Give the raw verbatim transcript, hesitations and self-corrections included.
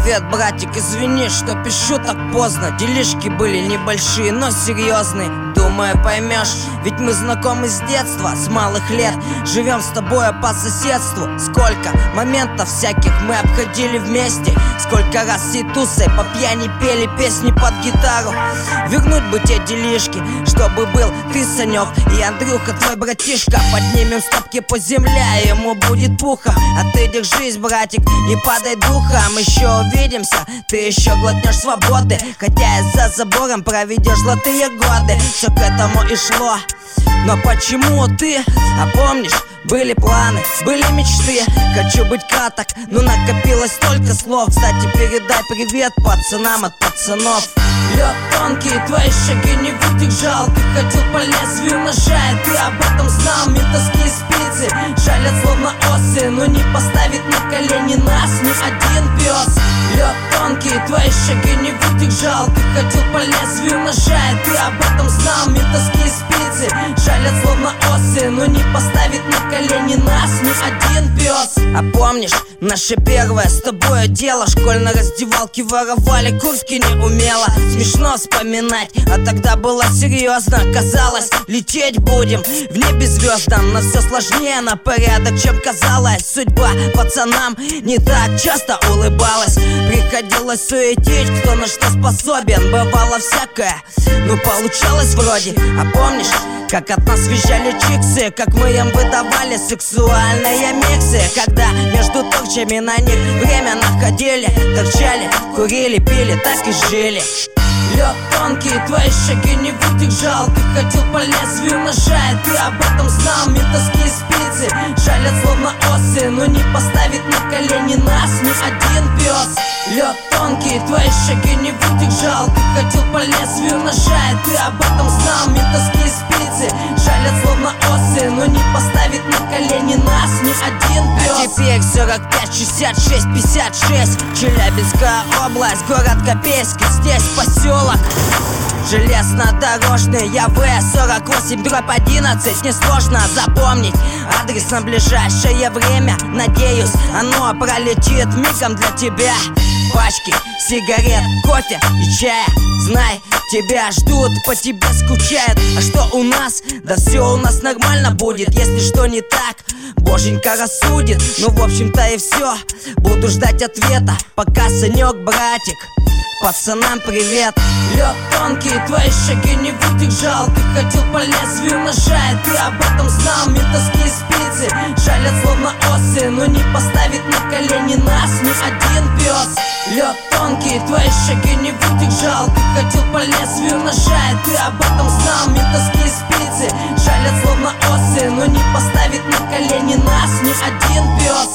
привет, братик, извини, что пишу так поздно. Делишки были небольшие, но серьезные. Думаю, поймешь, ведь мы знакомы с детства, с малых лет. Живем с тобой по соседству. Сколько моментов всяких мы обходили вместе. Сколько раз всей тусой по пьяни пели песни под гитару. Вернуть бы те делишки, чтобы был ты, Санек, и Андрюха, твой братишка. Поднимем стопки по земле, ему будет пухом. А ты держись, братик, не падай духом. Еще увидимся, ты еще глотнешь свободы, хотя и за забором проведешь золотые годы. Все к этому и шло. Но почему ты, а помнишь, были планы, были мечты. Хочу быть краток, но накопилось столько слов. Кстати, передай привет пацанам от пацанов. Лед тонкий, твои шаги не выдержал. Ты ходил по лезвию ножа, и ты об этом знал. Ментовские спицы жалят словно осы, но не поставит на колени нас ни один пес. Лед тонкий, твои шаги не выдержал. Ты ходил по лезвию ножа, и ты об этом знал. Ментовские спицы жалят словно осы, но не поставит на колени нас ни один пес. А помнишь, наше первое с тобой дело? В школьной раздевалке воровали куртки неумело. Смешно вспоминать, а тогда было серьезно. Казалось, лететь будем в небе звездам. Но все сложнее на порядок, чем казалось. Судьба пацанам не так часто улыбалась. Приходилось суетить, кто на что способен. Бывало всякое, но получалось вроде. А помнишь, как от нас визжали чиксы, как мы им выдавали сексуальные миксы, когда между торчами на них время находили, торчали, курили, пили, так и жили. Лед тонкий, твои шаги не выдержал. Ты ходил по лезвию ножа, и ты об этом знал. Ментовские спицы жалят словно осы, но не поставит на колени нас ни один пес. Лед тонкий, твои шаги не выдержал. Ты ходил по лезвию ножа, и ты об этом знал. Ментовские спицы жалят словно осы, но не поставит на колени нас ни один пес. А теперь сорок пять шестьдесят шесть пятьдесят шесть, Челябинская область, город Копейский, здесь поселок железнодорожный, Я В сорок восемь дробь одиннадцать. Несложно запомнить адрес на ближайшее время. Надеюсь, оно пролетит мигом для тебя. Пачки сигарет, кофе и чая. Знай, тебя ждут, по тебе скучают. А что у нас? Да все у нас нормально будет. Если что не так, боженька рассудит. Ну в общем-то и все. Буду ждать ответа, пока, Санек, братик. Пацанам привет. Лед тонкий, твои шаги не выдержал. Ты ходил по лезвию ножа, и ты об этом знал. Ментовские спицы жалят словно осы, но не поставит на колени нас ни один пес. Лед тонкий, твои шаги не выдержал. Ты ходил по лезвию ножа, и ты об этом знал. Ментовские спицы жалят словно осы, но не поставит на колени нас ни один пес.